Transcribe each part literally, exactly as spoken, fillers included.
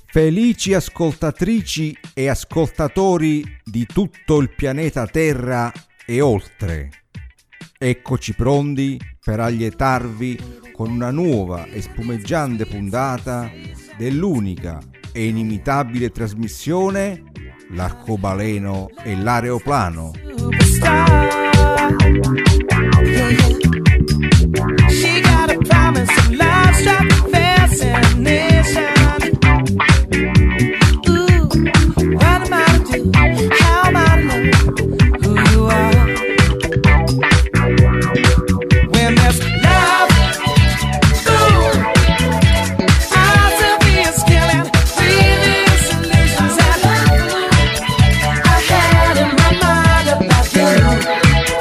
Felici ascoltatrici e ascoltatori di tutto il pianeta Terra e oltre. Eccoci pronti per allietarvi con una nuova e spumeggiante puntata dell'unica e inimitabile trasmissione L'arcobaleno e l'aeroplano. She got a promise of love, struck fascination. Ooh, what am I to do? How am I to know who you are? When there's love, ooh, eyes of is killing, breathing solutions that I had in my mind about you.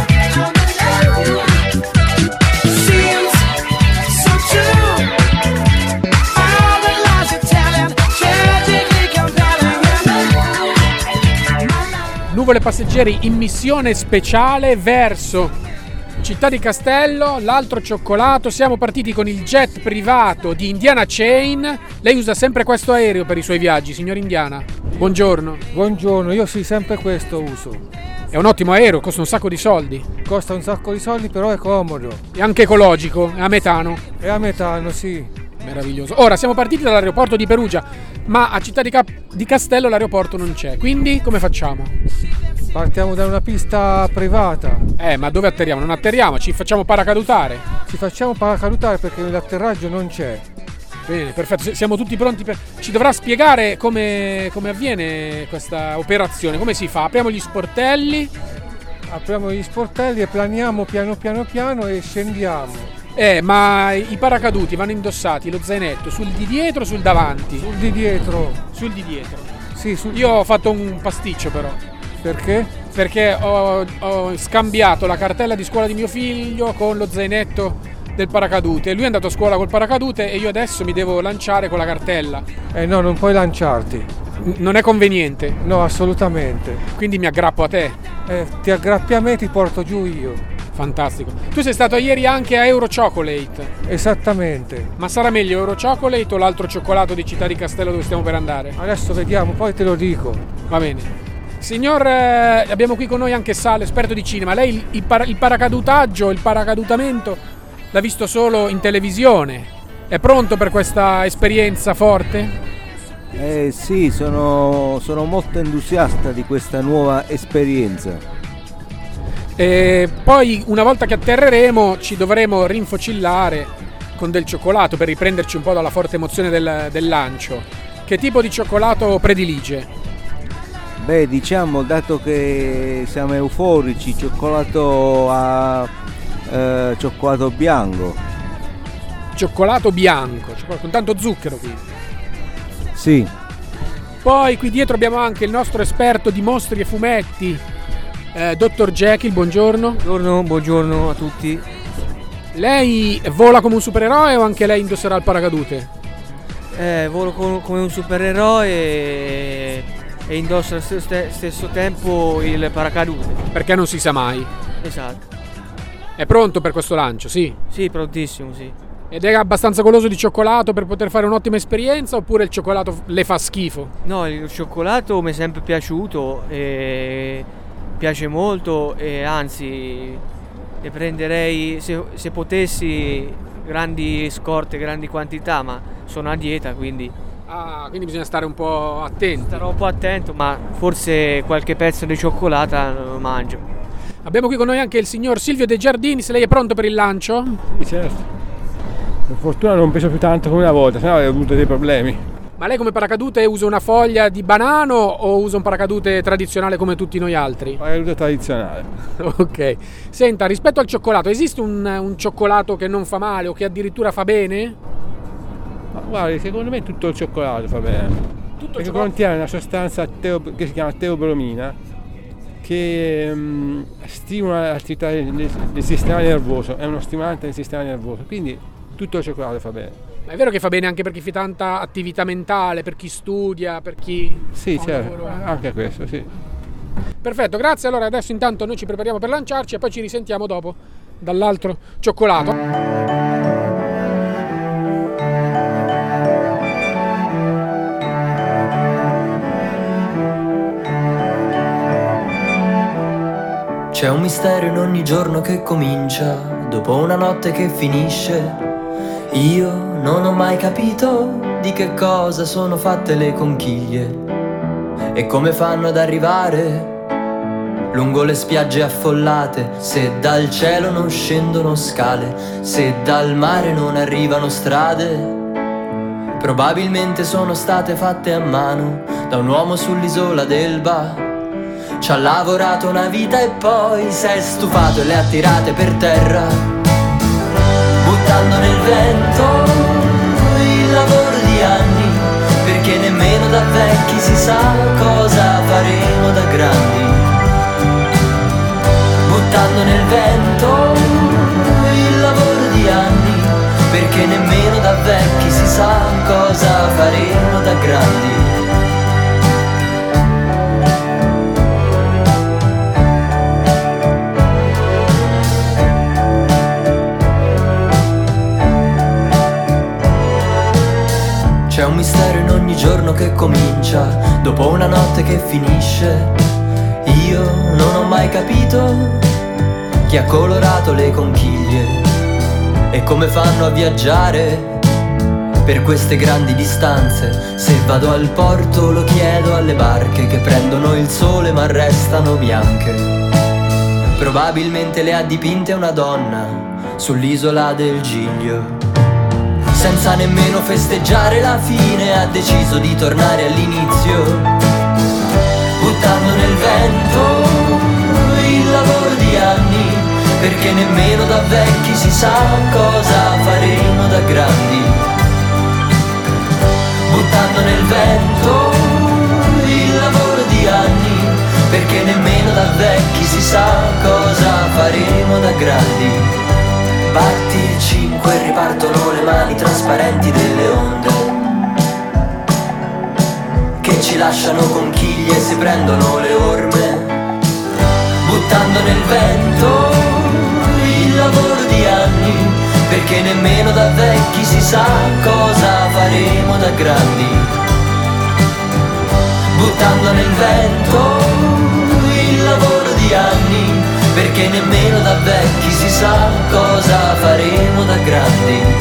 Nuvole passeggeri in missione speciale verso Città di Castello, l'altro cioccolato. Siamo partiti con il jet privato di Indiana Chain. Lei usa sempre questo aereo per i suoi viaggi, signor Indiana? Buongiorno. Buongiorno, io sì, sempre questo uso. È un ottimo aereo, costa un sacco di soldi. Costa un sacco di soldi, però è comodo. È anche ecologico, è a metano. È a metano, sì. Meraviglioso. Ora siamo partiti dall'aeroporto di Perugia, ma a Città di, Cap- di Castello l'aeroporto non c'è. Quindi come facciamo? Partiamo da una pista privata. Eh, ma dove atterriamo? Non atterriamo, ci facciamo paracadutare. Ci facciamo paracadutare perché l'atterraggio non c'è. Bene, perfetto, siamo tutti pronti per... Ci dovrà spiegare come, come avviene questa operazione, come si fa? Apriamo gli sportelli. Apriamo gli sportelli e planiamo piano piano piano e scendiamo. Eh, ma i paracaduti vanno indossati, lo zainetto, sul di dietro o sul davanti? Sul di dietro. Sul di dietro. Sì, sul... Io ho fatto un pasticcio però. Perché? Perché ho, ho scambiato la cartella di scuola di mio figlio con lo zainetto del paracadute. Lui è andato a scuola col paracadute e io adesso mi devo lanciare con la cartella. Eh no, non puoi lanciarti. N- non è conveniente. No, assolutamente. Quindi mi aggrappo a te. Eh, ti aggrappi a me e ti porto giù io. Fantastico. Tu sei stato ieri anche a Euro Chocolate. Esattamente. Ma sarà meglio Euro Chocolate o l'altro cioccolato di Città di Castello dove stiamo per andare? Adesso vediamo, poi te lo dico. Va bene. Signor, eh, abbiamo qui con noi anche Sal, esperto di cinema. Lei il, il, para, il paracadutaggio, il paracadutamento l'ha visto solo in televisione. È pronto per questa esperienza forte? Eh sì, sono, sono molto entusiasta di questa nuova esperienza. E poi una volta che atterreremo ci dovremo rinfocillare con del cioccolato per riprenderci un po' dalla forte emozione del, del lancio. Che tipo di cioccolato predilige? Beh, diciamo, dato che siamo euforici, cioccolato a eh, cioccolato bianco. Cioccolato bianco, cioccolato con tanto zucchero qui. Sì. Poi qui dietro abbiamo anche il nostro esperto di mostri e fumetti, eh, dottor Jekyll, buongiorno. Buongiorno, buongiorno a tutti. Lei vola come un supereroe o anche lei indosserà il paracadute? Eh, volo con, come un supereroe e, e indosso allo stesso, stesso tempo il paracadute. Perché non si sa mai. Esatto. È pronto per questo lancio, sì? Sì, prontissimo, sì. Ed è abbastanza goloso di cioccolato per poter fare un'ottima esperienza oppure il cioccolato le fa schifo? No, il cioccolato mi è sempre piaciuto e piace molto e anzi ne prenderei se, se potessi grandi scorte, grandi quantità, ma sono a dieta, quindi Ah, quindi bisogna stare un po' attenti. starò un po' attento, ma forse qualche pezzo di cioccolata lo mangio. Abbiamo qui con noi anche il signor Silvio De Giardini, lei è pronto per il lancio? Sì, certo. Per fortuna non peso più tanto come una volta, sennò avrei avuto dei problemi. Ma lei come paracadute usa una foglia di banano o usa un paracadute tradizionale come tutti noi altri? Paracadute tradizionale. Ok. Senta, rispetto al cioccolato, esiste un, un cioccolato che non fa male o che addirittura fa bene? Ma guarda, secondo me tutto il cioccolato fa bene. Tutto Perché cioccolato? contiene una sostanza teo, che si chiama teobromina che um, stimola l'attività del, del sistema nervoso, è uno stimolante del sistema nervoso, quindi tutto il cioccolato fa bene. Ma è vero che fa bene anche per chi fa tanta attività mentale, per chi studia, per chi... Sì, fa un certo, lavoro- anche questo, sì. Perfetto, grazie. Allora adesso intanto noi ci prepariamo per lanciarci e poi ci risentiamo dopo dall'altro cioccolato. C'è un mistero in ogni giorno che comincia, dopo una notte che finisce. Io non ho mai capito di che cosa sono fatte le conchiglie e come fanno ad arrivare lungo le spiagge affollate, se dal cielo non scendono scale, se dal mare non arrivano strade. Probabilmente sono state fatte a mano da un uomo sull'isola d'Elba. Ci ha lavorato una vita e poi si è stufato e le ha tirate per terra, buttando nel vento il lavoro di anni, perché nemmeno da vecchi si sa cosa faremo da grandi. Buttando nel vento il lavoro di anni, perché nemmeno da vecchi si sa cosa faremo da grandi. C'è un mistero in ogni giorno che comincia, dopo una notte che finisce. Io non ho mai capito chi ha colorato le conchiglie e come fanno a viaggiare per queste grandi distanze. Se vado al porto lo chiedo alle barche che prendono il sole ma restano bianche. Probabilmente le ha dipinte una donna sull'isola del Giglio. Senza nemmeno festeggiare la fine ha deciso di tornare all'inizio, buttando nel vento il lavoro di anni, perché nemmeno da vecchi si sa cosa faremo da grandi. Buttando nel vento il lavoro di anni, perché nemmeno da vecchi si sa cosa faremo da grandi. Batti il cinque e ripartono le mani trasparenti delle onde che ci lasciano conchiglie e si prendono le orme. Buttando nel vento il lavoro di anni, perché nemmeno da vecchi si sa cosa faremo da grandi. Buttando nel vento il lavoro di anni, perché nemmeno da vecchi si sa cosa faremo da grandi.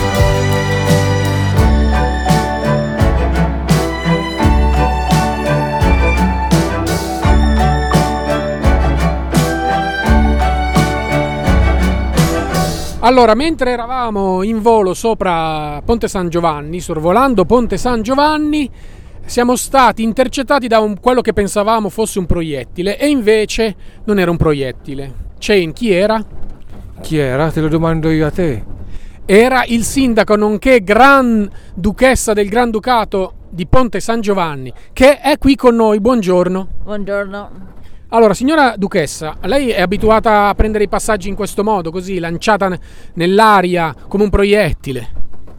Allora, mentre eravamo in volo sopra Ponte San Giovanni, sorvolando Ponte San Giovanni, siamo stati intercettati da un, quello che pensavamo fosse un proiettile, e invece non era un proiettile. Chain, chi era? Chi era? Te lo domando io a te. Era il sindaco nonché Gran Duchessa del Granducato di Ponte San Giovanni, che è qui con noi. Buongiorno. Buongiorno. Allora, signora Duchessa, lei è abituata a prendere i passaggi in questo modo, così, lanciata nell'aria come un proiettile?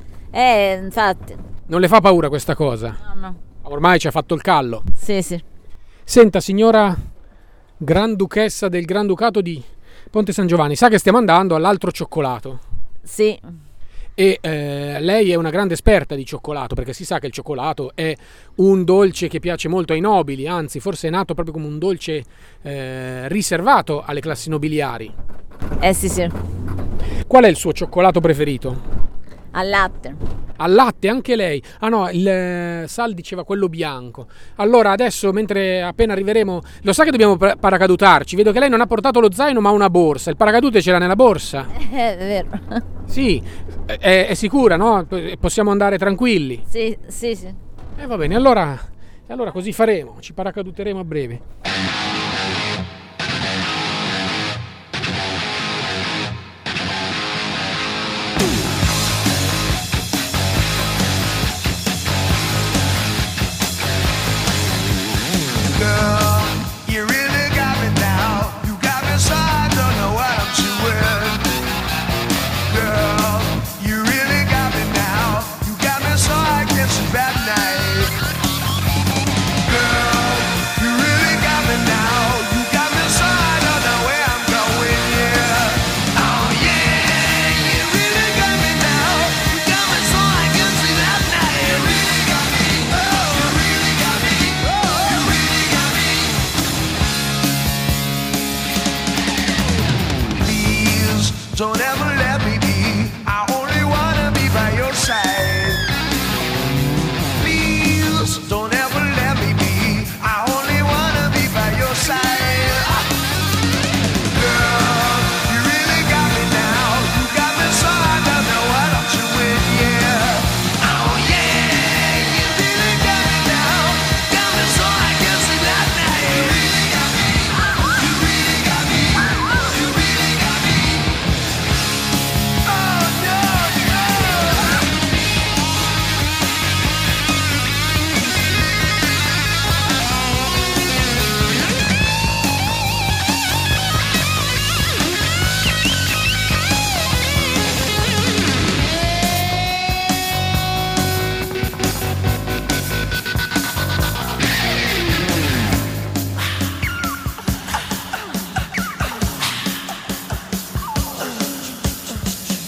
Eh, infatti. Non le fa paura questa cosa? No, no. Ormai ci ha fatto il callo. Sì, sì. Senta, signora Granduchessa del Granducato di Ponte San Giovanni, sa che stiamo andando all'altro cioccolato? Sì. E eh, lei è una grande esperta di cioccolato, perché si sa che il cioccolato è un dolce che piace molto ai nobili, anzi forse è nato proprio come un dolce eh, riservato alle classi nobiliari. Eh sì, sì. Qual è il suo cioccolato preferito? Al latte. Al latte anche lei? Ah no, il eh, Sal diceva quello bianco. Allora adesso, mentre appena arriveremo, lo sa che dobbiamo paracadutarci? Vedo che lei non ha portato lo zaino ma una borsa. Il paracadute c'era nella borsa? È vero. Sì, è, è sicura, no? Possiamo andare tranquilli? Sì, sì, sì. E eh, va bene, allora, allora così faremo, ci paracaduteremo a breve. Bad night. Girl, you really got me now.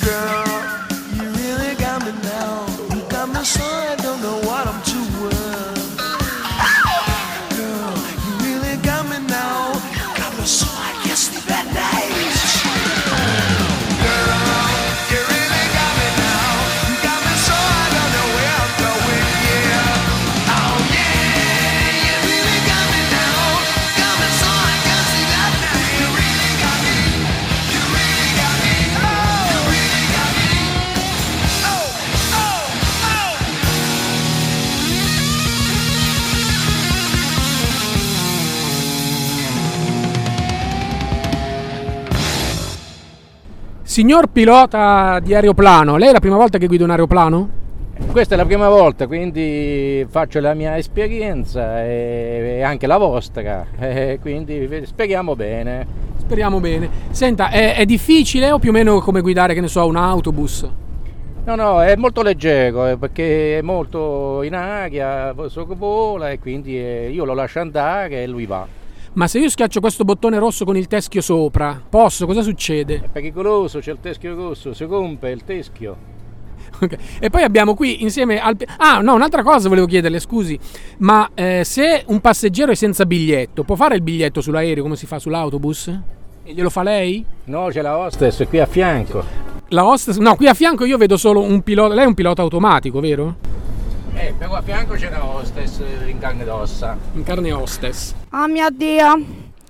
Signor pilota di aeroplano, lei è la prima volta che guida un aeroplano? Questa è la prima volta, quindi faccio la mia esperienza e anche la vostra, e quindi speriamo bene. Speriamo bene. Senta, è, è difficile o più o meno come guidare, che ne so, un autobus? No, no, è molto leggero perché è molto in aria, vola e quindi io lo lascio andare e lui va. Ma se io schiaccio questo bottone rosso con il teschio sopra, posso? Cosa succede? È pericoloso, c'è il teschio rosso, si rompe il teschio. Okay. E poi abbiamo qui insieme al... Ah, no, un'altra cosa volevo chiederle, scusi. Ma eh, se un passeggero è senza biglietto, può fare il biglietto sull'aereo come si fa sull'autobus? E glielo fa lei? No, c'è la hostess qui a fianco. La hostess? No, qui a fianco io vedo solo un pilota. Lei è un pilota automatico, vero? Eh, però a fianco c'è la hostess in carne ed ossa. In carne hostess. Oh mio Dio,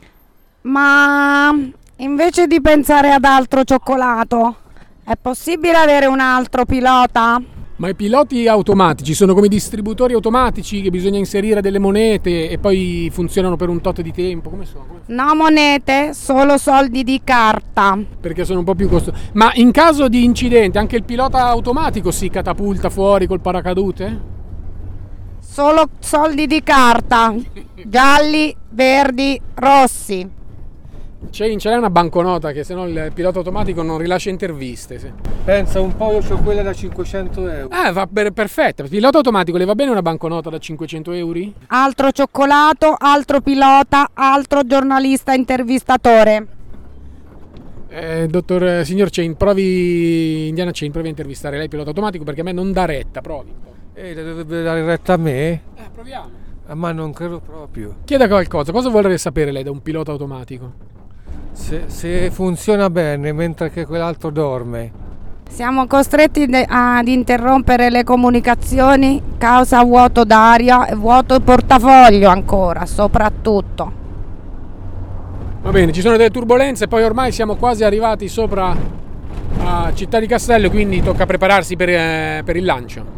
ma invece di pensare ad altro cioccolato, è possibile avere un altro pilota? Ma i piloti automatici sono come i distributori automatici che bisogna inserire delle monete e poi funzionano per un tot di tempo? Come sono? Come... No monete, solo soldi di carta. Perché sono un po' più costosi. Ma in caso di incidente anche il pilota automatico si catapulta fuori col paracadute? Solo soldi di carta, gialli, verdi, rossi. C'è, c'è una banconota che sennò il pilota automatico non rilascia interviste. Sì. Pensa un po', io ho quella da cinquecento euro. Eh, va per, perfetta. Il pilota automatico le va bene una banconota da cinquecento euro? Altro cioccolato, altro pilota, altro giornalista intervistatore. Eh, dottor, eh, signor Chain, provi, Indiana Chain, provi a intervistare lei pilota automatico perché a me non dà retta, provi. Eh, dovrebbe dare retta a me? Eh, proviamo. Ma non credo proprio. Chieda qualcosa, cosa vorrebbe sapere lei da un pilota automatico? Se, se funziona bene mentre che quell'altro dorme. Siamo costretti de- ad interrompere le comunicazioni causa vuoto d'aria e vuoto portafoglio ancora, soprattutto. Va bene, ci sono delle turbolenze, poi ormai siamo quasi arrivati sopra a Città di Castello, quindi tocca prepararsi per, eh, per il lancio.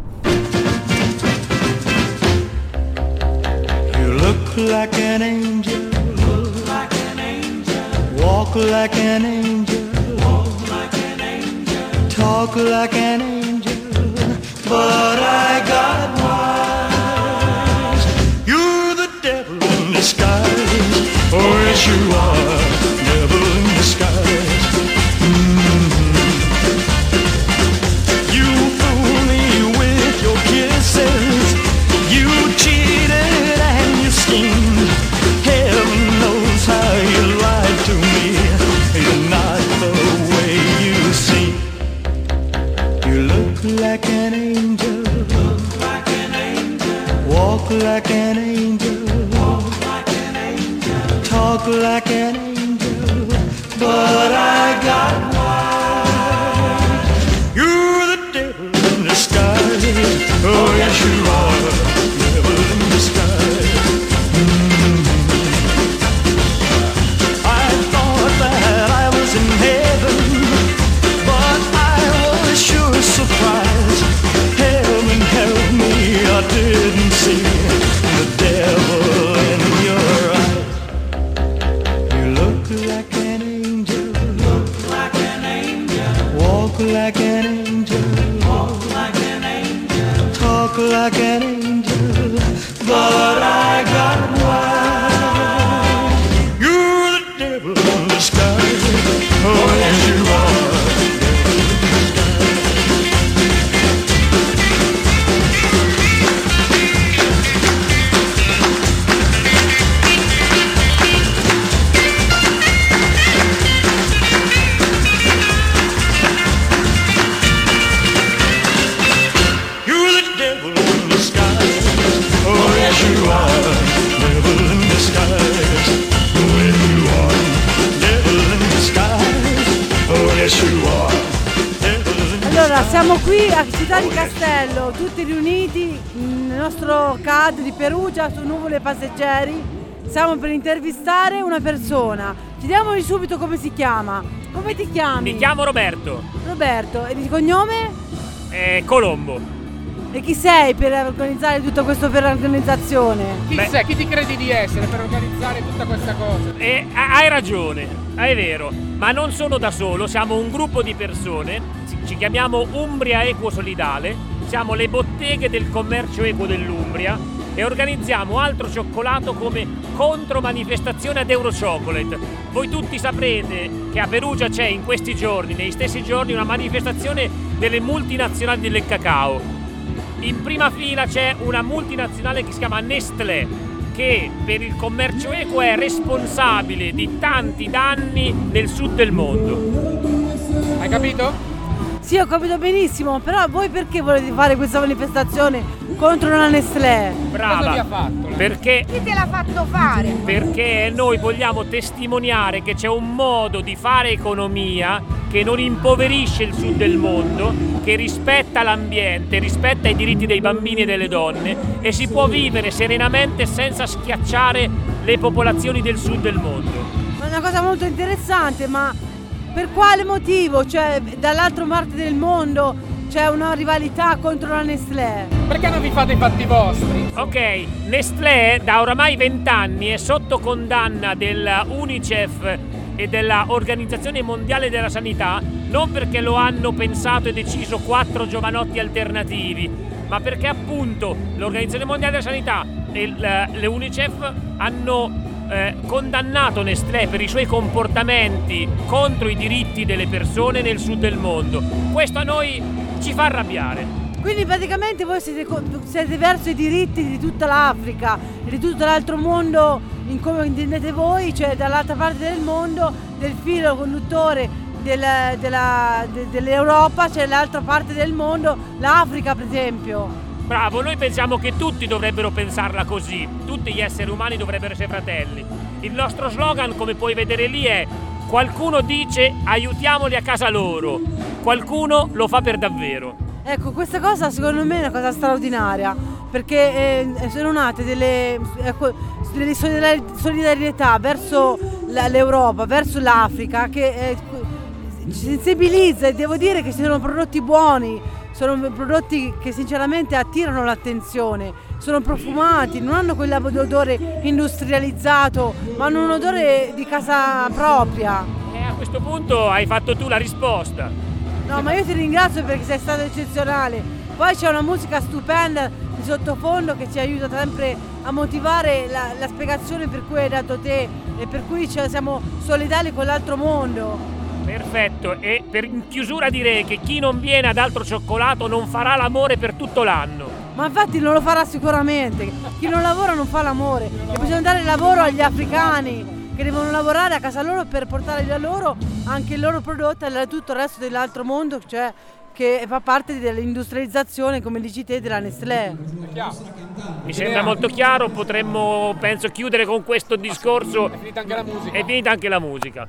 You look like an angel, look like an angel, walk like an angel, walk like an angel, talk like an angel, but I got wise. You're the devil in disguise, oh yes you are, devil in disguise. Mm-hmm. You fool me with your kisses, you cheated and you schemed. Heaven knows how you lied to me. You're not the way you seem. You look like an angel, look like an angel, walk like an angel, walk like an angel, talk like an angel, but I got wise. You're the devil in disguise, oh yes you are, devil in disguise. Mm-hmm. I thought that I was in heaven, but I was sure surprised. Heaven help me, I didn't see the devil in your eyes. You look like an angel, look like an angel, walk like an angel, walk like an angel, talk like an angel, but I got wise. You're the devil in disguise, oh yes you are. Allora, siamo qui a Città di Castello, tutti riuniti nel nostro C A D di Perugia su Nuvole Passeggeri. Stiamo per intervistare una persona. Chiediamogli subito come si chiama. Come ti chiami? Mi chiamo Roberto. Roberto, e di cognome? Eh, Colombo. E chi sei per organizzare tutto questo per l'organizzazione? Chi Beh. sei? Chi ti credi di essere per organizzare tutta questa cosa? Eh, hai ragione, è vero, ma non sono da solo, siamo un gruppo di persone, ci- ci chiamiamo Umbria Equo Solidale, siamo le botteghe del commercio equo dell'Umbria e organizziamo Altro Cioccolato come contromanifestazione ad Eurochocolate. Voi tutti saprete che a Perugia c'è in questi giorni, nei stessi giorni, una manifestazione delle multinazionali del cacao. In prima fila c'è una multinazionale che si chiama Nestlé, che per il commercio equo è responsabile di tanti danni nel sud del mondo. Hai capito? Sì, ho capito benissimo, però voi perché volete fare questa manifestazione contro la Nestlé? Brava. Cosa vi ha fatto? Perché, Chi te l'ha fatto fare? perché noi vogliamo testimoniare che c'è un modo di fare economia che non impoverisce il sud del mondo, che rispetta l'ambiente, rispetta i diritti dei bambini e delle donne e si può vivere serenamente senza schiacciare le popolazioni del sud del mondo. È una cosa molto interessante, ma per quale motivo? Cioè, dall'altra parte del mondo c'è una rivalità contro la Nestlé. Perché non vi fate i fatti vostri? Ok, Nestlé da oramai vent'anni è sotto condanna dell'UNICEF e della Organizzazione Mondiale della Sanità, non perché lo hanno pensato e deciso quattro giovanotti alternativi, ma perché appunto l'Organizzazione Mondiale della Sanità e le UNICEF hanno eh, condannato Nestlé per i suoi comportamenti contro i diritti delle persone nel sud del mondo. Questo a noi ci fa arrabbiare. Quindi praticamente voi siete, co- siete verso i diritti di tutta l'Africa e di tutto l'altro mondo, in come intendete voi, cioè dall'altra parte del mondo, del filo conduttore del- della- de- dell'Europa, c'è l'altra parte del mondo, l'Africa per esempio. Bravo, noi pensiamo che tutti dovrebbero pensarla così, tutti gli esseri umani dovrebbero essere fratelli. Il nostro slogan, come puoi vedere lì, è: qualcuno dice aiutiamoli a casa loro, qualcuno lo fa per davvero. Ecco, questa cosa secondo me è una cosa straordinaria, perché eh, sono nate delle, ecco, delle solidari- solidarietà verso la- l'Europa, verso l'Africa, che eh, ci sensibilizza, e devo dire che sono prodotti buoni, sono prodotti che sinceramente attirano l'attenzione, sono profumati, non hanno quell'odore industrializzato, ma hanno un odore di casa propria. E a questo punto hai fatto tu la risposta. No, ma io ti ringrazio perché sei stato eccezionale. Poi c'è una musica stupenda di sottofondo che ci aiuta sempre a motivare la, la spiegazione per cui hai dato te e per cui cioè, siamo solidali con l'altro mondo. Perfetto, e per in chiusura direi che chi non viene ad Altro Cioccolato non farà l'amore per tutto l'anno. Ma infatti non lo farà sicuramente. Chi non lavora non fa l'amore. E bisogna dare lavoro agli africani che devono lavorare a casa loro per portare da loro anche il loro prodotto e tutto il resto dell'altro mondo, cioè che fa parte dell'industrializzazione, come dici te, della Nestlé. Mi sembra molto chiaro, potremmo penso chiudere con questo discorso. È finita anche la musica. È finita anche la musica.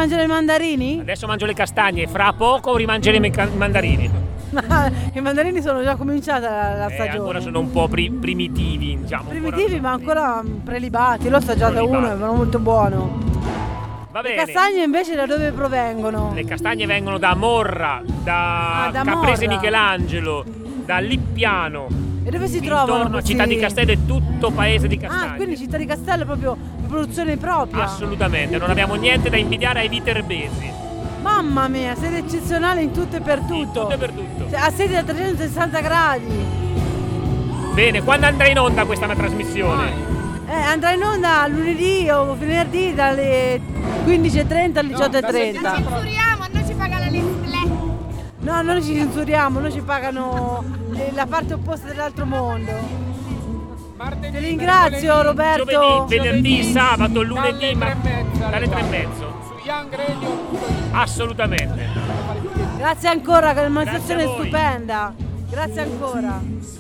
mangiano i mandarini? Adesso mangio le castagne, fra poco rimangeremo i ca- mandarini. I mandarini sono già cominciata la, la Eh, stagione. ancora sono un po' pri- primitivi, diciamo. Primitivi, ancora... ma ancora mm, prelibati. L'ho assaggiato Prelibati. uno, è molto buono. Va Le bene. castagne invece da dove provengono? Le castagne vengono da Morra, da, Ah, da Caprese Morra. Michelangelo, da Lippiano. E dove si trovano? Intorno a questi- Città di Castello è tutto paese di castagne. Ah, quindi Città di Castello è proprio produzione propria. Assolutamente, non abbiamo niente da invidiare ai viterbesi. Mamma mia, siete eccezionali in tutto e per tutto. In tutto e per tutto. Cioè, a sedi a trecentosessanta gradi. Bene, quando andrà in onda questa mia trasmissione? Eh, andrà in onda lunedì o venerdì dalle quindici e trenta alle diciotto e trenta. Censuriamo, a noi ci paga la Nestlé. No, noi ci censuriamo, noi ci pagano eh, la parte opposta dell'altro mondo. Martedì, Ti ringrazio Roberto. Giovedì, venerdì, sabato, lunedì, dalle ma... tre e mezza dalle tre e alle mezzo. Su Young Radio. Assolutamente. Grazie ancora, che è una manifestazione Grazie a voi. stupenda. Grazie ancora.